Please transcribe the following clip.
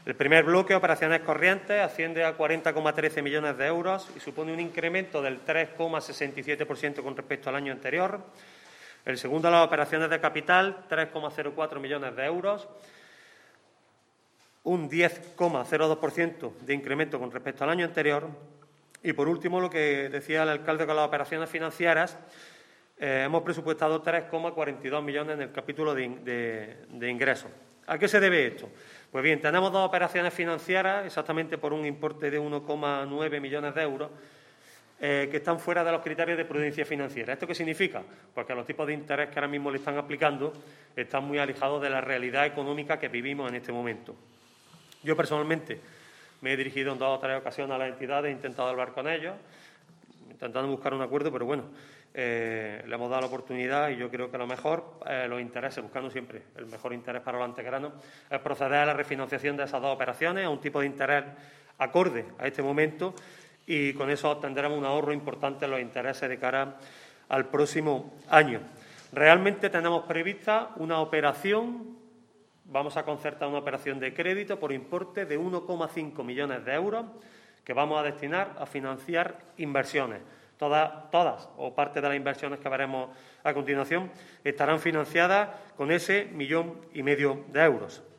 El primer bloque, operaciones corrientes, asciende a 40,13 millones de euros y supone un incremento del 3,67% con respecto al año anterior. El segundo, las operaciones de capital, 3,04 millones de euros, un 10,02% de incremento con respecto al año anterior. Y, por último, lo que decía el alcalde con las operaciones financieras, hemos presupuestado 3,42 millones en el capítulo de ingresos. ¿A qué se debe esto? Pues bien, tenemos dos operaciones financieras, exactamente por un importe de 1,9 millones de euros, que están fuera de los criterios de prudencia financiera. ¿Esto qué significa? Pues que los tipos de interés que ahora mismo le están aplicando están muy alejados de la realidad económica que vivimos en este momento. Yo, personalmente, me he dirigido en 2 o 3 ocasiones a las entidades, he intentado hablar con ellos, intentando buscar un acuerdo, pero bueno, le hemos dado la oportunidad y yo creo que lo mejor, los intereses, buscando siempre el mejor interés para los antequeranos, es proceder a la refinanciación de esas 2 operaciones a un tipo de interés acorde a este momento y con eso obtendremos un ahorro importante en los intereses de cara al próximo año. Realmente tenemos prevista una operación, vamos a concertar una operación de crédito por importe de 1,5 millones de euros que vamos a destinar a financiar inversiones. Todas o parte de las inversiones que veremos a continuación estarán financiadas con ese 1,5 millones de euros.